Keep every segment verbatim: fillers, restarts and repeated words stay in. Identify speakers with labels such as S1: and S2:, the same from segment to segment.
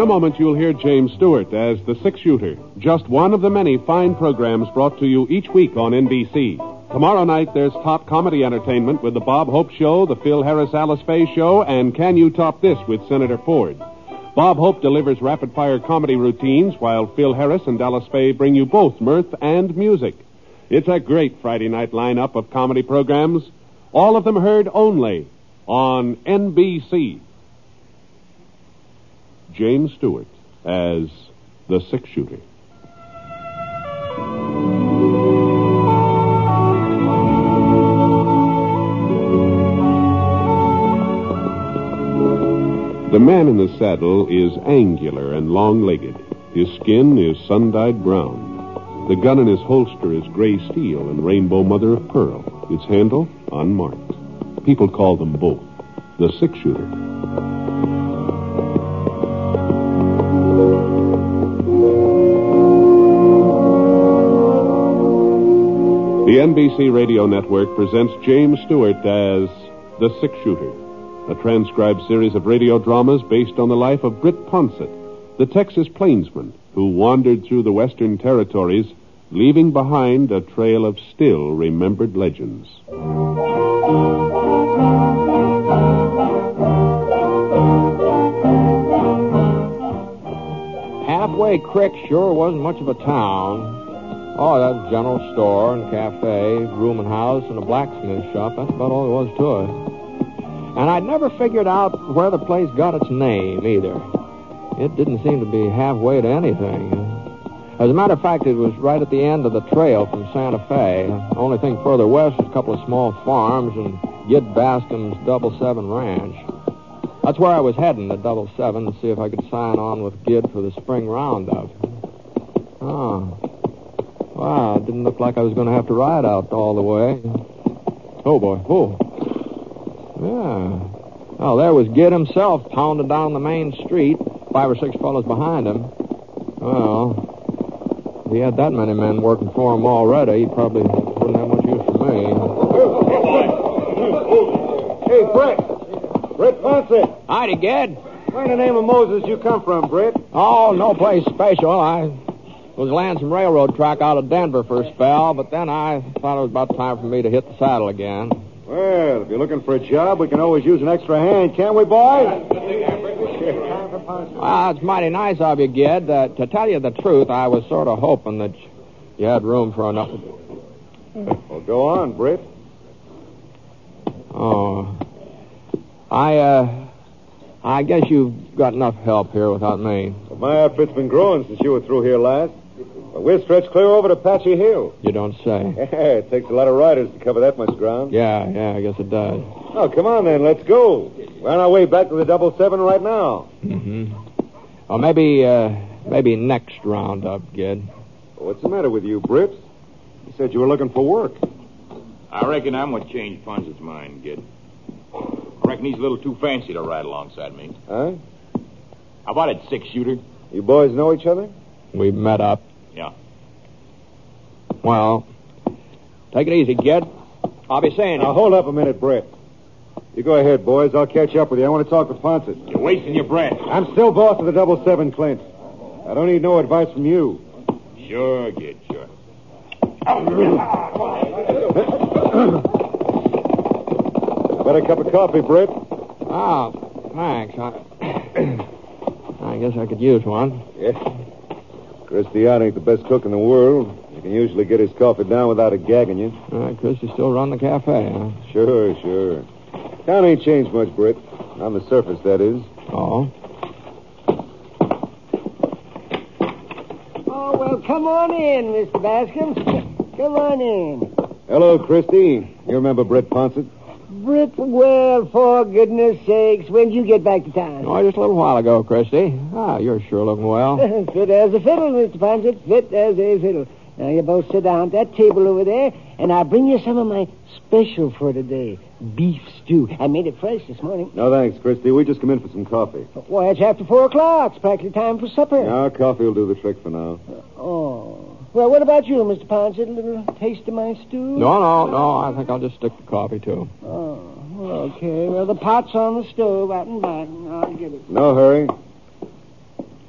S1: a moment, you'll hear James Stewart as the six-shooter, just one of the many fine programs brought to you each week on N B C. Tomorrow night, there's top comedy entertainment with the Bob Hope Show, the Phil Harris-Alice Faye Show, and Can You Top This with Senator Ford. Bob Hope delivers rapid-fire comedy routines, while Phil Harris and Alice Faye bring you both mirth and music. It's a great Friday night lineup of comedy programs, all of them heard only on N B C. James Stewart as the six-shooter. The man in the saddle is angular and long-legged. His skin is sun-dyed brown. The gun in his holster is gray steel and rainbow mother of pearl. Its handle, unmarked. People call them both the six-shooter. The N B C Radio Network presents James Stewart as the six-shooter, a transcribed series of radio dramas based on the life of Britt Ponsett, the Texas plainsman who wandered through the Western Territories, leaving behind a trail of still-remembered legends.
S2: Halfway Creek sure wasn't much of a town. Oh, that general store and cafe, rooming house, and a blacksmith shop. That's about all there was to it. And I'd never figured out where the place got its name, either. It didn't seem to be halfway to anything. As a matter of fact, it was right at the end of the trail from Santa Fe. The only thing further west was a couple of small farms and Gid Bascom's Double Seven Ranch. That's where I was heading, at Double Seven, to see if I could sign on with Gid for the spring roundup. Oh. Wow, it didn't look like I was going to have to ride out all the way. Oh, boy. Oh. Yeah. Well, there was Gid himself pounding down the main street, five or six fellows behind him. Well, if he had that many men working for him already, he probably wouldn't have much use for me.
S3: Hey, Britt. Britt Ponsett.
S2: Howdy, Gid.
S3: Where in the name of Moses you come from, Britt?
S2: Oh, no place special. I was laying some railroad track out of Denver for a spell, but then I thought it was about time for me to hit the saddle again.
S3: Well, if you're looking for a job, we can always use an extra hand, can't we, boys?
S2: Well, it's mighty nice of you, Gid. Uh, to tell you the truth, I was sort of hoping that you had room for another.
S3: Well, go on, Britt.
S2: Oh. I, uh, I guess you've got enough help here without me.
S3: Well, my outfit's been growing since you were through here last. Well, we're stretched clear over to Apache Hill.
S2: You don't say.
S3: Yeah, it takes a lot of riders to cover that much ground.
S2: Yeah, yeah, I guess it does.
S3: Oh, come on then, let's go. We're on our way back to the Double Seven right now.
S2: Mm-hmm. Well, maybe, uh, maybe next roundup, Gid.
S3: Well, what's the matter with you, Britt? You said you were looking for work.
S4: I reckon I'm what changed Ponsett's mind, Gid. I reckon he's a little too fancy to ride alongside me.
S3: Huh?
S4: How about it, six-shooter?
S3: You boys know each other?
S2: We met up.
S4: Yeah.
S2: Well, take it easy, Gid. I'll be saying
S3: Now,
S2: it.
S3: hold up a minute, Britt. You go ahead, boys. I'll catch up with you. I want to talk to Ponsett.
S4: You're wasting your breath.
S3: I'm still boss of the Double Seven, Clint. I don't need no advice from you.
S4: Sure, Gid, sure.
S3: Got a cup of coffee, Britt?
S2: Oh, thanks. I, I guess I could use one.
S3: Yeah. Cristiano ain't the best cook in the world. You can usually get his coffee down without it gagging you.
S2: Uh, Christy still run the cafe, huh?
S3: Sure, sure. Town ain't changed much, Britt. On the surface, that is.
S2: Oh.
S5: Oh, well, come on in, Mister Bascom. Come on in.
S3: Hello, Christy. You remember Britt Ponsett?
S5: Britt, well, for goodness sakes, when did you get back to town?
S2: Oh, just a little while ago, Christy. Ah, you're sure looking well.
S5: Fit as a fiddle, Mister Ponsett. Fit as a fiddle. Now, you both sit down at that table over there, and I'll bring you some of my special for today. Beef stew. I made it fresh this morning.
S3: No, thanks, Christy. We just come in for some coffee.
S5: Why, it's after four o'clock. It's practically time for supper.
S3: No, coffee will do the trick for now.
S5: Oh. Well, what about you, Mister Ponsett? A little taste of my stew?
S2: No, no, no. I think I'll just stick to coffee, too.
S5: Oh, okay. Well, the pot's on the stove out and back. I'll get it.
S3: No hurry.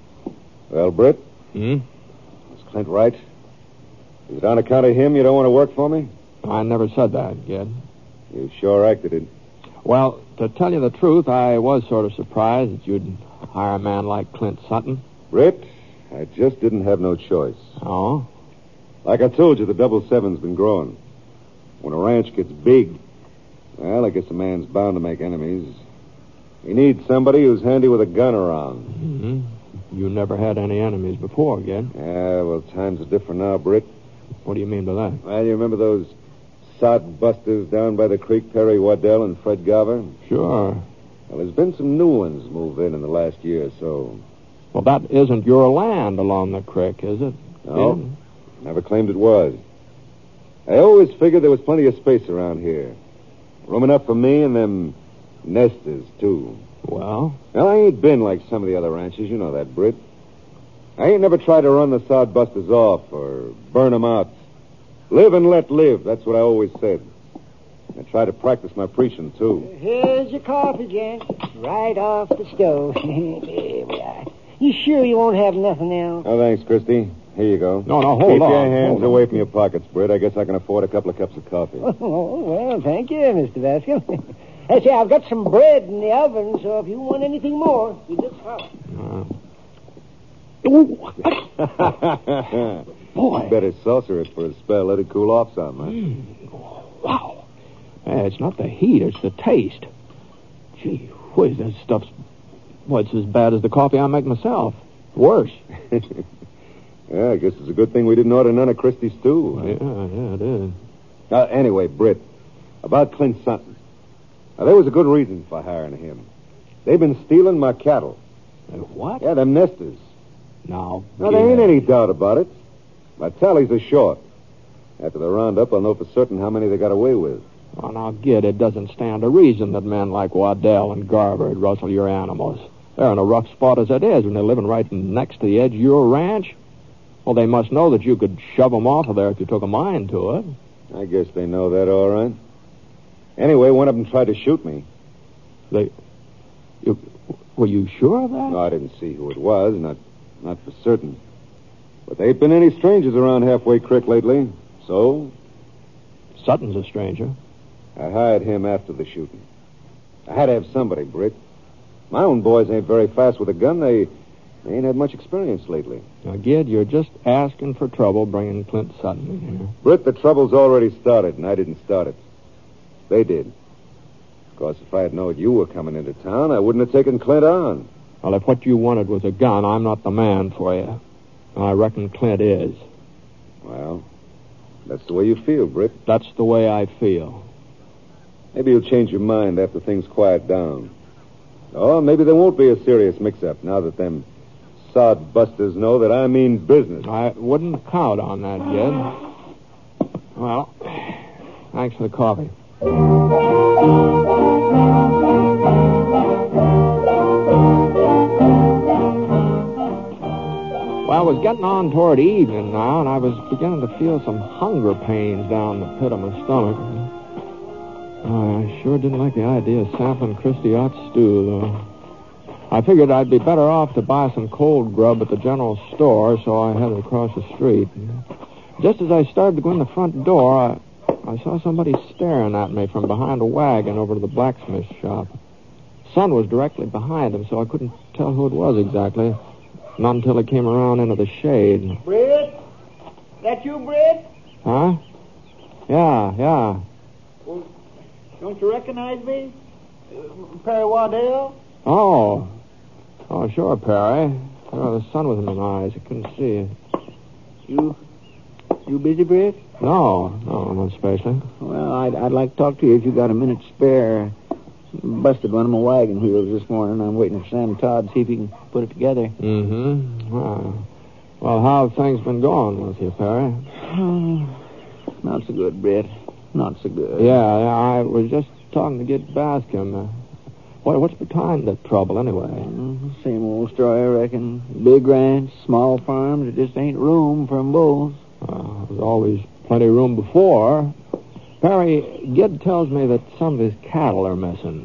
S3: Well, Britt,
S2: Hmm?
S3: is Clint right? Is it on account of him you don't want to work for me?
S2: I never said that, kid.
S3: You sure acted it.
S2: Well, to tell you the truth, I was sort of surprised that you'd hire a man like Clint Sutton.
S3: Britt, I just didn't have no choice.
S2: Oh?
S3: Like I told you, the double seven's been growing. When a ranch gets big, well, I guess a man's bound to make enemies. He needs somebody who's handy with a gun around.
S2: Mm-hmm. You never had any enemies before, kid.
S3: Yeah, well, times are different now, Britt.
S2: What do you mean by that?
S3: Well, you remember those sod busters down by the creek, Perry Waddell and Fred Garver?
S2: Sure.
S3: Well, there's been some new ones move in in the last year or so.
S2: Well, that isn't your land along the creek, is it?
S3: No,
S2: kid?
S3: never claimed it was. I always figured there was plenty of space around here. Room enough for me and them nesters, too.
S2: Well?
S3: Well, I ain't been like some of the other ranches. You know that, Britt. I ain't never tried to run the sod busters off or burn them out. Live and let live. That's what I always said. I try to practice my preaching, too.
S5: Here's your coffee, Jack. Right off the stove. There we are. You sure you won't have nothing else?
S3: Oh, thanks, Christy. Here you go.
S2: No, no, hold
S3: Keep
S2: on.
S3: your hands
S2: hold
S3: away
S2: on.
S3: from your pockets, Britt. I guess I can afford a couple of cups of coffee.
S5: Oh, well, thank you, Mister Baskin. I say, I've got some bread in the oven, so if you want anything more, you just holler.
S2: Uh, boy.
S3: Better saucer it for a spell. Let it cool off some, huh?
S2: Mm, wow. Hey, it's not the heat, it's the taste. Gee whiz, that stuff's... Well, it's as bad as the coffee I make myself. Worse.
S3: Yeah, I guess it's a good thing we didn't order none of Christie's, too. Huh?
S2: Yeah, yeah, it is.
S3: Uh, anyway, Britt, about Clint Sutton. Now, there was a good reason for hiring him. They've been stealing my cattle.
S2: Uh, what?
S3: Yeah, them nesters.
S2: Now,
S3: Now, there ain't any doubt about it. My tallies are short. After the roundup, I'll know for certain how many they got away with.
S2: Oh, now, Gid, it doesn't stand to reason that men like Waddell and Garver would rustle your animals. They're in a rough spot as it is, and they're living right next to the edge of your ranch. Well, they must know that you could shove them off of there if you took a mind to it.
S3: I guess they know that all right. Anyway, one of them tried to shoot me.
S2: They... You, were you sure of that?
S3: No, I didn't see who it was, not not for certain. But there ain't been any strangers around Halfway Creek lately, so
S2: Sutton's a stranger.
S3: I hired him after the shooting. I had to have somebody, Britt. My own boys ain't very fast with a gun. They, they ain't had much experience lately.
S2: Now, Gid, you're just asking for trouble bringing Clint Sutton in here.
S3: Britt, the trouble's already started, and I didn't start it. They did. Of course, if I had known you were coming into town, I wouldn't have taken Clint on.
S2: Well, if what you wanted was a gun, I'm not the man for you. I reckon Clint is.
S3: Well, that's the way you feel, Britt.
S2: That's the way I feel.
S3: Maybe you'll change your mind after things quiet down. Or maybe there won't be a serious mix-up now that them sod busters know that I mean business.
S2: I wouldn't count on that, Gid. Well, thanks for the coffee. Well, it was getting on toward evening now, and I was beginning to feel some hunger pains down the pit of my stomach. Oh, I sure didn't like the idea of sampling Christy Ott's stew, though. I figured I'd be better off to buy some cold grub at the general store, so I headed across the street. Just as I started to go in the front door, I, I saw somebody staring at me from behind a wagon over to the blacksmith shop. Sun was directly behind him, so I couldn't tell who it was exactly. Not until he came around into the shade.
S5: Britt? That you, Britt?
S2: Huh? Yeah, yeah.
S5: Well, don't you recognize me? Uh, Perry Waddell?
S2: Oh. Oh, sure, Perry. Oh, the sun was in my eyes. I couldn't see it.
S5: You... You busy, Britt?
S2: No, no, not especially.
S5: Well, I'd, I'd like to talk to you if you got a minute spare. Busted one of my wagon wheels this morning. I'm waiting for Sam Todd to see if he can put it together.
S2: Mm-hmm. Well, well, how have things been going with you, Perry?
S5: Oh, not so good, Britt. Not so good.
S2: Yeah, yeah, I was just talking to Gid Bascom. Uh, what, what's behind the trouble, anyway?
S5: Mm, same old story, I reckon. Big ranch, small farms, there just ain't room for 'em both.
S2: Uh, there's always plenty of room before. Perry, Gid tells me that some of his cattle are missing.
S5: Oh,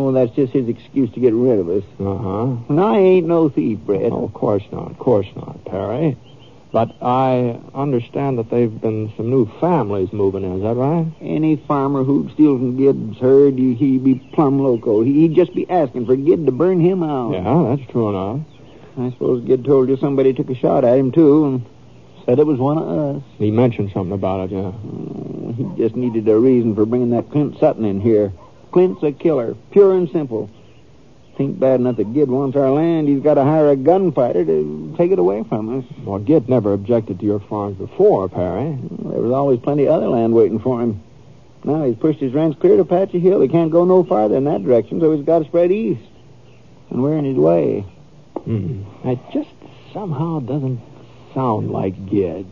S6: Oh, that's just his excuse to get rid of us.
S2: Uh-huh.
S6: And I ain't no thief, Brett.
S2: Oh, of course not. Of course not, Perry. But I understand that they've been some new families moving in. Is that right?
S6: Any farmer who'd steal from Gid's herd, he- he'd be plumb loco. He- He'd just be asking for Gid to burn him out.
S2: Yeah, that's true enough.
S6: I suppose Gid told you somebody took a shot at him, too, and said it was one of us.
S2: He mentioned something about it, yeah.
S6: Oh, he just needed a reason for bringing that Clint Sutton in here. Clint's a killer, pure and simple. Think bad enough that Gid wants our land. He's got to hire a gunfighter to take it away from us.
S2: Well, Gid never objected to your farms before, Perry.
S6: Well, there was always plenty of other land waiting for him. Now he's pushed his ranch clear to Apache Hill. He can't go no farther in that direction, so he's got to spread east. And we're in his way.
S2: Hmm. It just somehow doesn't sound like Gid.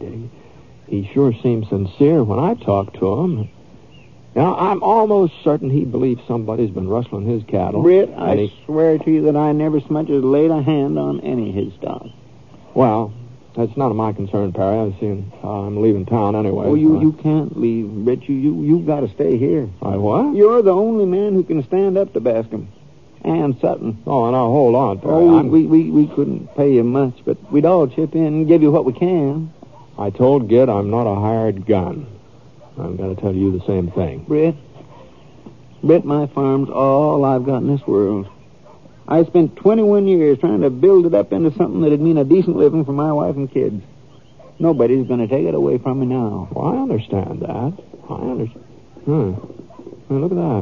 S2: He sure seems sincere when I talk to him. Now, I'm almost certain he believes somebody's been rustling his cattle.
S6: Britt, I
S2: and he-
S6: swear to you that I never so much as laid a hand on any of his stock.
S2: Well, that's none of my concern, Perry. I'm seeing uh, I'm leaving town anyway.
S6: Oh, you,
S2: so-
S6: you can't leave, Britt. You, you, you got to stay here.
S2: I what?
S6: You're the only man who can stand up to Bascom. And Sutton.
S2: Oh, now, hold on, Perry.
S6: Oh,
S2: I'm-
S6: we, we, we couldn't pay you much, but we'd all chip in and give you what we can.
S2: I told Gid I'm not a hired gun. I'm going to tell you the same thing.
S6: Britt, Britt, my farm's all I've got in this world. I spent twenty-one years trying to build it up into something that'd mean a decent living for my wife and kids. Nobody's going to take it away from me now.
S2: Well, I understand that. I understand. Hmm. Hey, look at that.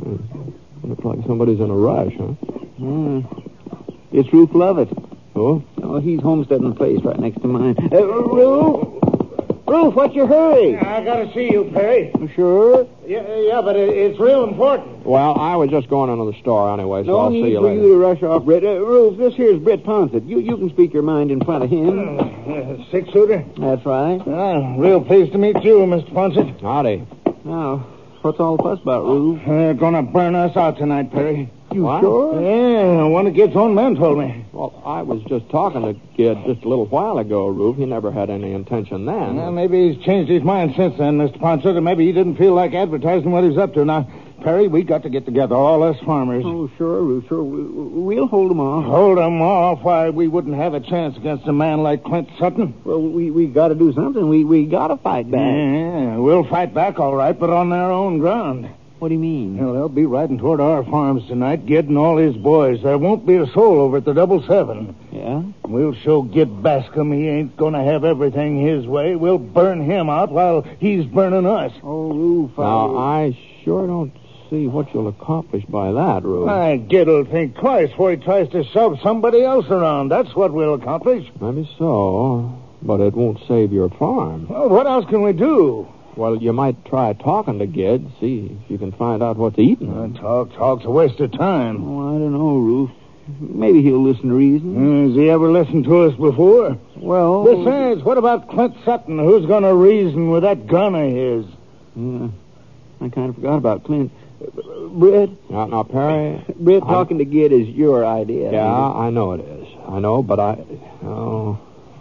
S2: Hmm. Looks like somebody's in a rush, huh?
S6: Hmm. It's Ruth Lovett.
S2: Oh?
S6: Oh, he's homesteading a place right next to mine. Uh, Ruth! Ruth, what's your hurry?
S5: I gotta see you, Perry.
S6: Sure?
S5: Yeah, yeah, but it, it's real important.
S2: Well, I was just going into the store anyway, so
S6: No
S2: I'll
S6: need
S2: see you
S6: for
S2: later.
S6: you to rush off, Britt. Uh, Ruth, this here's Britt Ponsett. You you can speak your mind in front of him.
S5: Uh, six-shooter?
S6: That's right.
S5: Uh, real pleased to meet you, Mister Ponsett.
S2: Howdy.
S6: Now, what's all the fuss about, Ruth?
S5: They're gonna burn us out tonight, Perry.
S6: You
S2: What?
S6: sure?
S5: Yeah, one of Gid's own men told me.
S2: Well, I was just talking to Gid just a little while ago, Rube. He never had any intention then.
S5: Well, maybe he's changed his mind since then, Mister Ponsett, or maybe he didn't feel like advertising what he's up to. Now, Perry, we got to get together, all us farmers.
S6: Oh, sure, Ruth, sure. We- We'll hold them off.
S5: Hold 'em off. Why, we wouldn't have a chance against a man like Clint Sutton.
S6: Well, we we got to do something. We we got to fight back.
S5: Yeah, we'll fight back, all right, but on their own ground.
S6: What do you mean?
S5: Well, they'll be riding toward our farms tonight, Gid and all his boys. There won't be a soul over at the Double Seven.
S6: Yeah?
S5: We'll show Gid Bascom he ain't going to have everything his way. We'll burn him out while he's burning us.
S6: Oh, Ruth.
S2: Now, I sure don't see what you'll accomplish by that, Rube.
S5: Why, Gid'll think twice before he tries to shove somebody else around. That's what we'll accomplish.
S2: Maybe so, but it won't save your farm.
S5: Well, what else can we do?
S2: Well, you might try talking to Gid, see if you can find out what's eating
S5: Uh,
S2: him.
S5: talk, talk's a waste of time.
S6: Oh, I don't know, Ruth. Maybe he'll listen to reason.
S5: Uh, Has he ever listened to us before?
S6: Well...
S5: Besides, what about Clint Sutton? Who's going to reason with that gun of his?
S6: Yeah, I kind of forgot about Clint. Britt,
S2: Now, now, Perry...
S6: Britt,
S2: I'm-
S6: talking to Gid is your idea.
S2: Yeah, I know it is. I know, but I... Oh,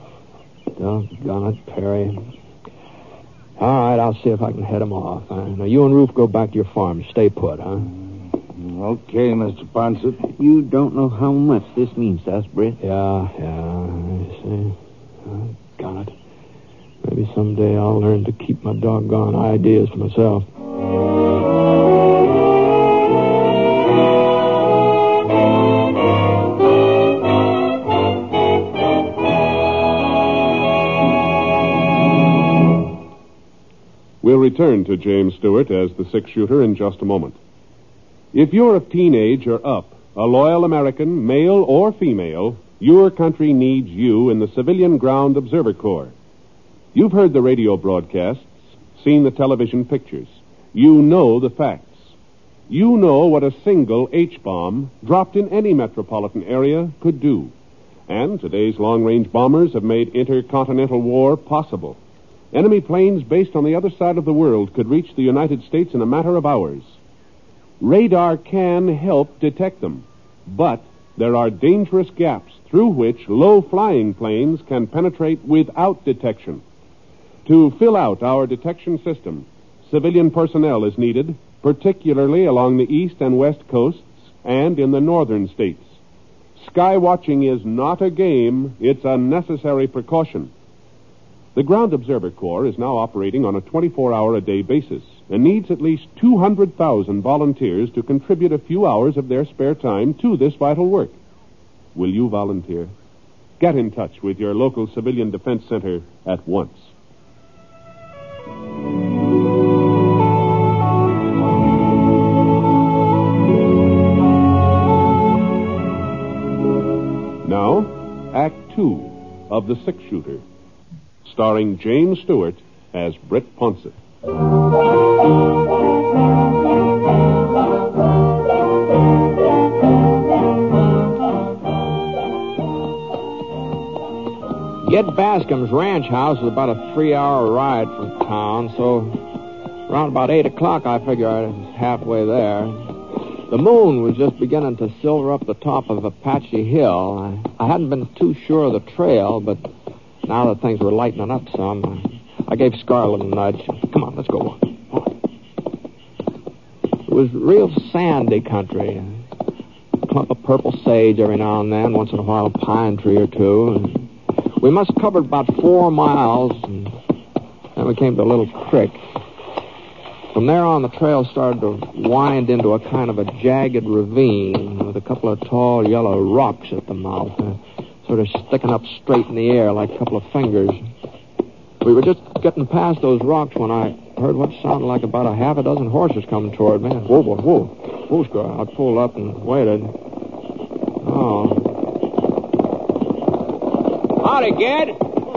S2: doggone it, Perry. All right, I'll see if I can head him off. Uh, now, you and Ruth go back to your farm. Stay put, huh?
S5: Okay, Mister Ponsett.
S6: You don't know how much this means to us, Britt.
S2: Yeah, yeah, I see. Oh, got it. Maybe someday I'll learn to keep my doggone ideas to myself.
S1: We'll return to James Stewart as the six-shooter in just a moment. If you're of teenage or up, a loyal American, male or female, your country needs you in the Civilian Ground Observer Corps. You've heard the radio broadcasts, seen the television pictures. You know the facts. You know what a single H-bomb dropped in any metropolitan area could do. And today's long-range bombers have made intercontinental war possible. Enemy planes based on the other side of the world could reach the United States in a matter of hours. Radar can help detect them, but there are dangerous gaps through which low-flying planes can penetrate without detection. To fill out our detection system, civilian personnel is needed, particularly along the east and west coasts and in the northern states. Sky watching is not a game, it's a necessary precaution. The Ground Observer Corps is now operating on a twenty-four hour a day basis and needs at least two hundred thousand volunteers to contribute a few hours of their spare time to this vital work. Will you volunteer? Get in touch with your local Civilian Defense Center at once. Now, Act Two of The Six Shooter, starring James Stewart as Britt Ponsett.
S2: Ged Bascom's ranch house is about a three-hour ride from town, so around about eight o'clock I figure I was halfway there. The moon was just beginning to silver up the top of Apache Hill. I, I hadn't been too sure of the trail, but now that things were lightening up some, I, I gave Scar a little nudge. Come on, let's go. It was real sandy country. A clump of purple sage every now and then, once in a while a pine tree or two. We must have covered about four miles, and then we came to a little creek. From there on, the trail started to wind into a kind of a jagged ravine with a couple of tall yellow rocks at the mouth, uh, sort of sticking up straight in the air like a couple of fingers. We were just getting past those rocks when I heard what sounded like about a half a dozen horses coming toward me. Whoa, whoa, whoa. Whoa, Scar. I pulled up and waited. Oh. Howdy, Ged.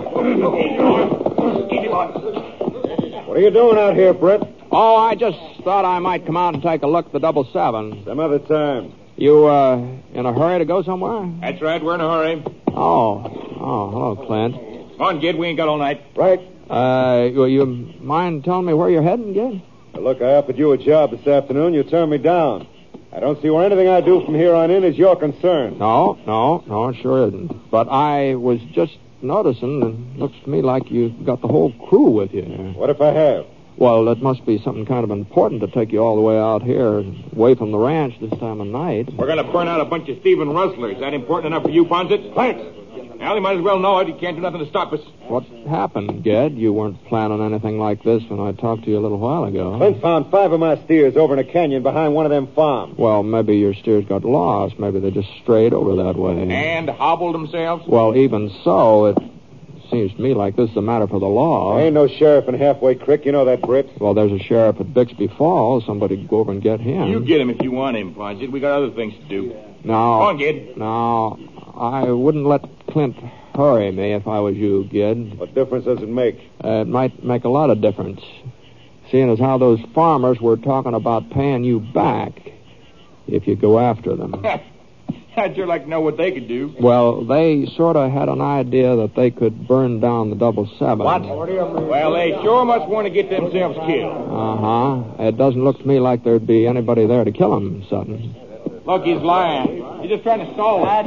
S3: What are you doing out here, Britt?
S2: Oh, I just thought I might come out and take a look at the double seven.
S3: Some other time.
S2: You, uh, in a hurry to go somewhere?
S4: That's right, we're in a hurry.
S2: Oh. Oh, hello, Clint.
S4: Come on, Gid, we ain't got all night.
S3: Right.
S2: Uh, you, you mind telling me where you're heading, Ged?
S3: Well, look, I offered you a job this afternoon. You turned me down. I don't see where anything I do from here on in is your concern.
S2: No, no, no, it sure isn't. But I was just noticing, and it looks to me like you've got the whole crew with you.
S3: What if I have?
S2: Well, it must be something kind of important to take you all the way out here, away from the ranch this time of night.
S4: We're going to burn out a bunch of Stephen rustlers. Is that important enough for you, Ponset?
S3: Thanks.
S4: Well, you might as well know it. You can't do nothing to stop us.
S2: What happened, Ged? You weren't planning anything like this when I talked to you a little while ago.
S3: Clint found five of my steers over in a canyon behind one of them farms.
S2: Well, maybe your steers got lost. Maybe they just strayed over that way.
S4: And hobbled themselves?
S2: Well, even so, it seems to me like this is a matter for the law.
S3: There ain't no sheriff in Halfway Creek. You know that, Britt.
S2: Well, there's a sheriff at Bixby Falls. Somebody go over and get him.
S4: You get him if you want him, Ponset. We got other things to do.
S2: No.
S4: Come on, Gid.
S2: No, I wouldn't let Clint hurry me if I was you, Gid.
S3: What difference does it make?
S2: Uh, it might make a lot of difference. Seeing as how those farmers were talking about paying you back if you go after them.
S4: I'd sure like to know what they could do.
S2: Well, they sort of had an idea that they could burn down the double seven.
S4: What? Well, they sure must want to get themselves killed.
S2: Uh-huh. It doesn't look to me like there'd be anybody there to kill them, Sutton.
S4: Look, he's lying. He's just trying to stall us.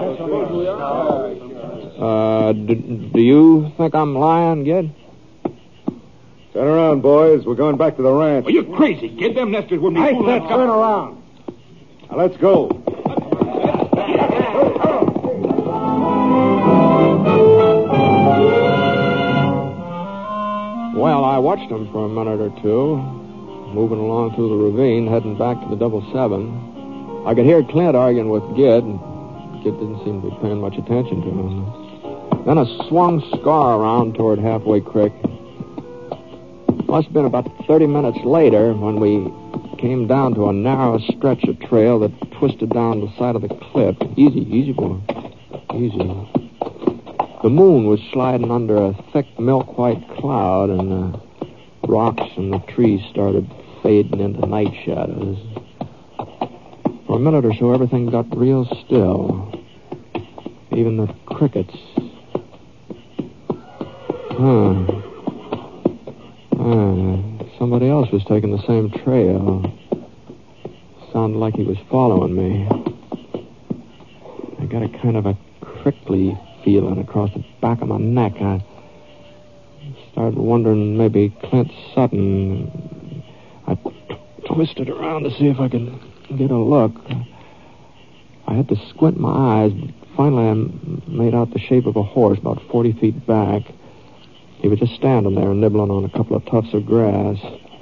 S2: Uh, do, do you think I'm lying, Gid?
S3: Turn around, boys. We're going back to the ranch.
S4: Well, you're crazy. Get them nesters wouldn't be
S3: I
S4: fooling
S3: said
S4: us.
S3: turn around. Now, let's go.
S2: Well, I watched them for a minute or two, moving along through the ravine, heading back to the double seven. I could hear Clint arguing with Gid, and Gid didn't seem to be paying much attention to him. Then I swung Scar around toward Halfway Creek. Must have been about thirty minutes later when we came down to a narrow stretch of trail that twisted down the side of the cliff. Easy, easy, boy. Easy. The moon was sliding under a thick milk-white cloud, and the rocks and the trees started fading into night shadows. For a minute or so, everything got real still. Even the crickets. Huh. Uh, somebody else was taking the same trail. Sounded like he was following me. I got a kind of a crickly feeling across the back of my neck. I started wondering maybe Clint Sutton. I t- twisted around to see if I could get a look. I had to squint my eyes, but finally I made out the shape of a horse about forty feet back. He was just standing there nibbling on a couple of tufts of grass.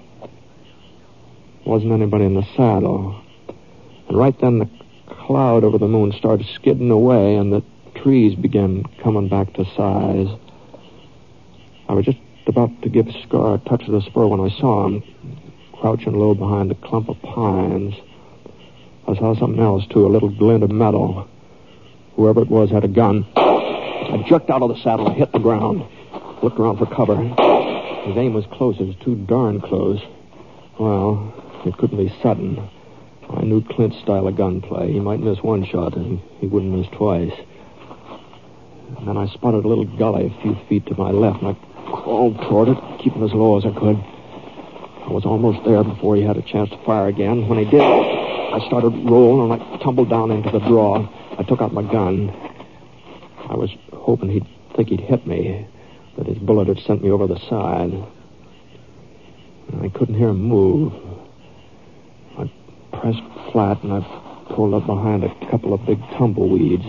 S2: Wasn't anybody in the saddle. And right then the cloud over the moon started skidding away, and the trees began coming back to size. I was just about to give Scar a touch of the spur when I saw him, crouching low behind a clump of pines. I saw something else, too, a little glint of metal. Whoever it was had a gun. I jerked out of the saddle and hit the ground. Looked around for cover. His aim was close. It was too darn close. Well, it couldn't be Sutton. I knew Clint's style of gunplay. He might miss one shot, and he wouldn't miss twice. And then I spotted a little gully a few feet to my left, and I crawled toward it, keeping as low as I could. I was almost there before he had a chance to fire again. When he did, I started rolling, and I tumbled down into the draw. I took out my gun. I was hoping he'd think he'd hit me, that his bullet had sent me over the side. And I couldn't hear him move. I pressed flat, and I pulled up behind a couple of big tumbleweeds.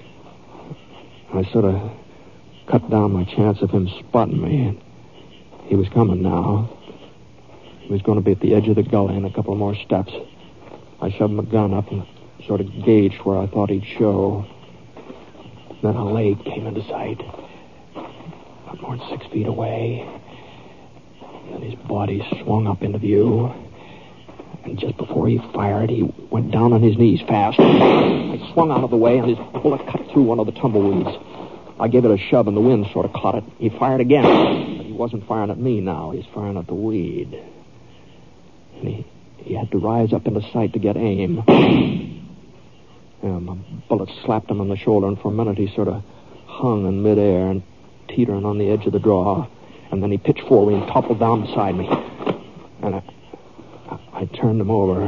S2: I sort of cut down my chance of him spotting me. He was coming now. He was going to be at the edge of the gully in a couple more steps. I shoved my gun up and sort of gauged where I thought he'd show. Then a leg came into sight. Not more than six feet away. Then his body swung up into view. And just before he fired, he went down on his knees fast. I swung out of the way, and his bullet cut through one of the tumbleweeds. I gave it a shove, and the wind sort of caught it. He fired again. But he wasn't firing at me now. He was firing at the weed. And he, he had to rise up into sight to get aim. Yeah, my bullet slapped him on the shoulder, and for a minute he sort of hung in midair and teetering on the edge of the draw. And then he pitched forward and toppled down beside me. And I, I, I turned him over.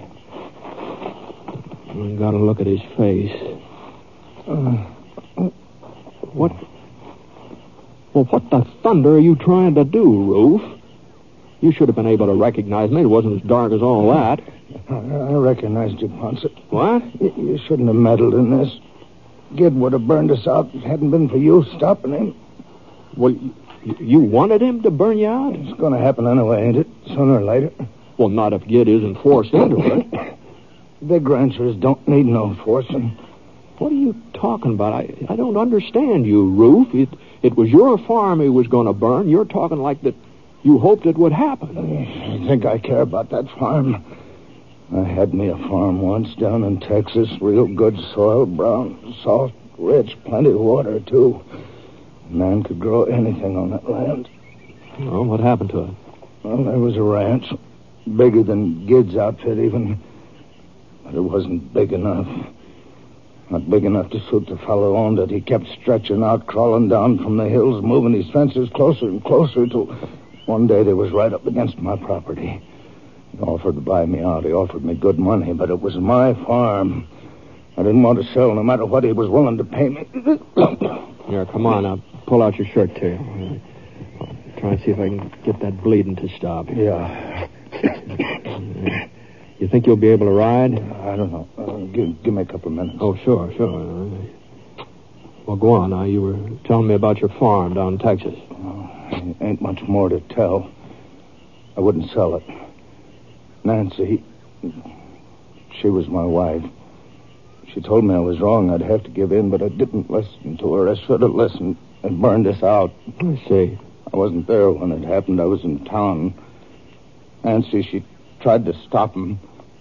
S2: And got a look at his face. Uh, what? Well, what the thunder are you trying to do, Roof? You should have been able to recognize me. It wasn't as dark as all that.
S7: I, I recognized you, Ponce.
S2: What?
S7: You, you shouldn't have meddled in this. Gid would have burned us out if it hadn't been for you stopping him.
S2: Well, you, you wanted him to burn you out?
S7: It's going to happen anyway, ain't it? Sooner or later.
S2: Well, not if Gid isn't forced into it.
S7: Big ranchers don't need no forcing.
S2: What are you talking about? I, I don't understand you, Roof. It, it was your farm he was going to burn. You're talking like that you hoped it would happen.
S7: I think I care about that farm. I had me a farm once down in Texas. Real good soil, brown, soft, rich, plenty of water, too. A man could grow anything on that land.
S2: Well, what happened to it?
S7: Well, there was a ranch. Bigger than Gid's outfit, even. But it wasn't big enough. Not big enough to suit the fellow owned it. He kept stretching out, crawling down from the hills, moving his fences closer and closer till one day they was right up against my property. He offered to buy me out. He offered me good money, but it was my farm. I didn't want to sell no matter what he was willing to pay me.
S2: Here, come on. I'll pull out your shirt, too. I'll try and see if I can get that bleeding to stop.
S7: Yeah.
S2: You think you'll be able to ride?
S7: I don't know. Uh, give, give me a couple of minutes.
S2: Oh, sure, sure. Well, go on. Now, you were telling me about your farm down in Texas.
S7: Oh, ain't much more to tell. I wouldn't sell it. Nancy, she was my wife. She told me I was wrong. I'd have to give in, but I didn't listen to her. I should have listened and burned us out.
S2: I see.
S7: I wasn't there when it happened. I was in town. Nancy, she tried to stop him.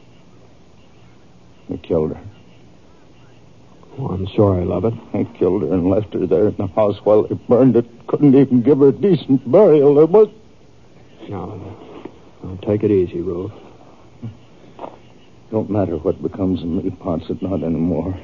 S7: They killed her.
S2: Oh, I'm sorry, Lovett.
S7: They killed her and left her there in the house while they burned it. Couldn't even give her a decent burial. There was...
S2: No, no, take it easy, Roof.
S7: Don't matter what becomes of me, Ponce, not anymore.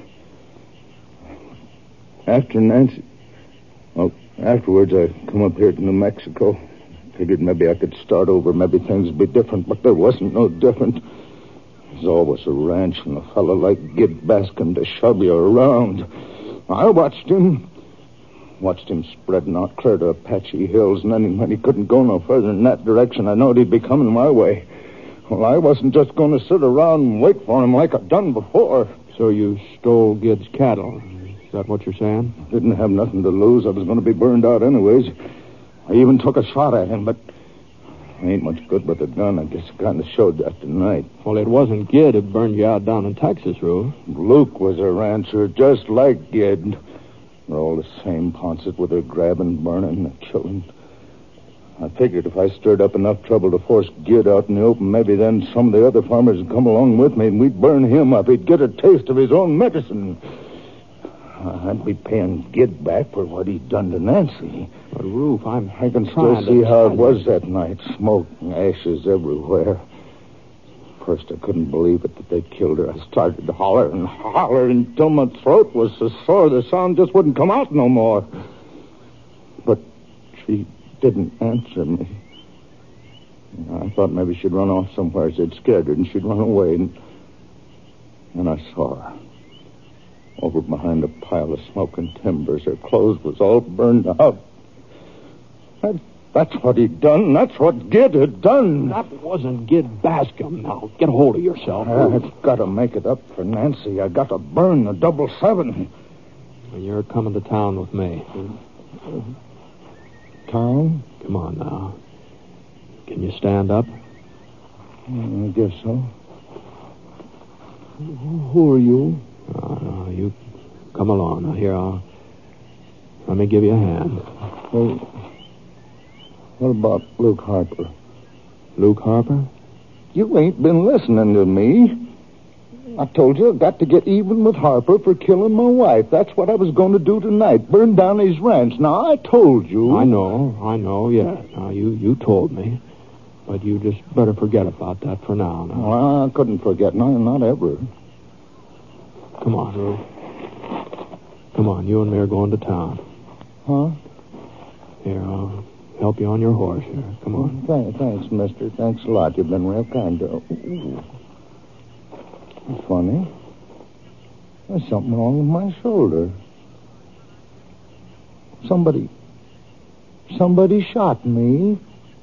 S7: After Nancy... Well, afterwards I come up here to New Mexico. Figured maybe I could start over. Maybe things would be different, but there wasn't no different. There's always a ranch and a fellow like Gid Bascom to shove you around. I watched him. Watched him spreading out clear to Apache Hills, and then when he couldn't go no further in that direction, I knowed he'd be coming my way. Well, I wasn't just going to sit around and wait for him like I'd done before.
S2: So you stole Gid's cattle. Is that what you're saying?
S7: Didn't have nothing to lose. I was going to be burned out anyways. I even took a shot at him, but I ain't much good with a gun. I guess I kind of showed that tonight.
S2: Well, it wasn't Gid who burned you out down in Texas, Rube.
S7: Luke was a rancher, just like Gid. They're all the same Ponset with their grabbing, burning, and killing. I figured if I stirred up enough trouble to force Gid out in the open, maybe then some of the other farmers would come along with me and we'd burn him up. He'd get a taste of his own medicine. I'd be paying Gid back for what he'd done to Nancy.
S2: But, Rube, I'm
S7: I can still see how it was that night. Smoke and ashes everywhere. First, I couldn't believe it that they killed her. I started to holler and holler until my throat was so sore the sound just wouldn't come out no more. But she didn't answer me. I thought maybe she'd run off somewhere. They'd scared her and she'd run away. And, and I saw her. Over behind a pile of smoking timbers. Her clothes was all burned out. That, that's what he'd done. That's what Gid had done.
S2: That wasn't Gid Bascom. Now, get a hold of yourself.
S7: I've got to make it up for Nancy. I got to burn the double seven.
S2: And you're coming to town with me.
S7: Town?
S2: Come on now. Can you stand up?
S7: I guess so. Who are you?
S2: Oh, no, you come along. Now, here, I'll... Let me give you a hand.
S7: Well, what about Luke Harper?
S2: Luke Harper?
S7: You ain't been listening to me. I told you I got to get even with Harper for killing my wife. That's what I was going to do tonight. Burn down his ranch. Now, I told you.
S2: I know. I know, yeah. Now, you, you told me. But you just better forget about that for now. now.
S7: Well, I couldn't forget. No, not ever.
S2: Come on, Rube. Come on, you and me are going to town.
S7: Huh?
S2: Here, I'll help you on your horse here. Come on.
S7: Thanks, thanks, mister. Thanks a lot. You've been real kind to... Ooh. Funny. There's something wrong with my shoulder. Somebody... Somebody shot me.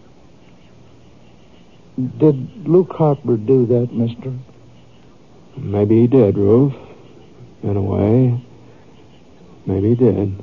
S7: Did Luke Harper do that, mister?
S2: Maybe he did, Rube. In a way. Maybe he did.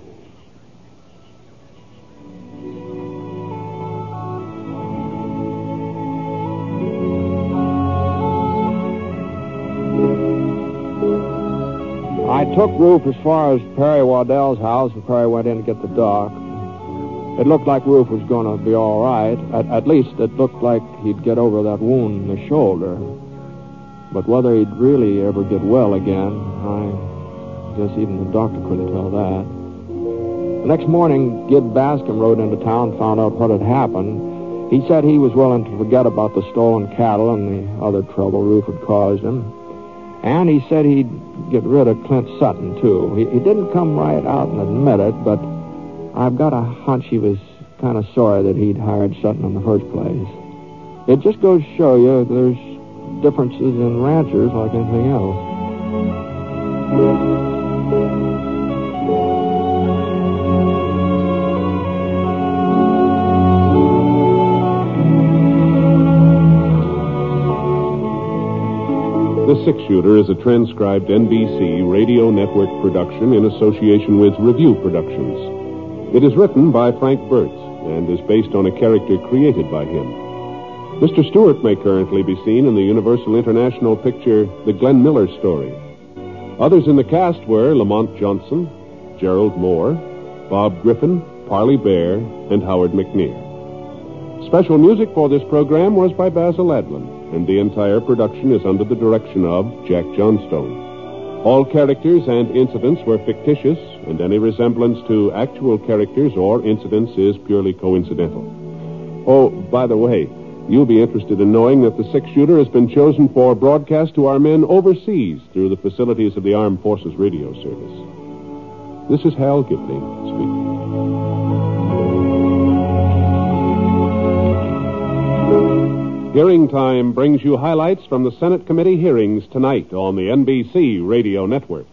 S2: I took Rufus as far as Perry Waddell's house, and Perry went in to get the doc. It looked like Rufus was going to be all right. At, at least it looked like he'd get over that wound in the shoulder. But whether he'd really ever get well again, I guess even the doctor couldn't tell that. The next morning, Gid Bascom rode into town and found out what had happened. He said he was willing to forget about the stolen cattle and the other trouble Ruf had caused him. And he said he'd get rid of Clint Sutton, too. He, he didn't come right out and admit it, but I've got a hunch he was kind of sorry that he'd hired Sutton in the first place. It just goes to show you there's differences in ranchers like anything else.
S1: The Six Shooter is a transcribed N B C Radio Network production in association with Review Productions. It is written by Frank Burtz and is based on a character created by him. Mister Stewart may currently be seen in the Universal International picture The Glenn Miller Story. Others in the cast were Lamont Johnson, Gerald Moore, Bob Griffin, Parley Bear, and Howard McNear. Special music for this program was by Basil Adlin, and the entire production is under the direction of Jack Johnstone. All characters and incidents were fictitious, and any resemblance to actual characters or incidents is purely coincidental. Oh, by the way, you'll be interested in knowing that the Six Shooter has been chosen for broadcast to our men overseas through the facilities of the Armed Forces Radio Service. This is Hal Gibney speaking. Hearing Time brings you highlights from the Senate committee hearings tonight on the N B C Radio Network.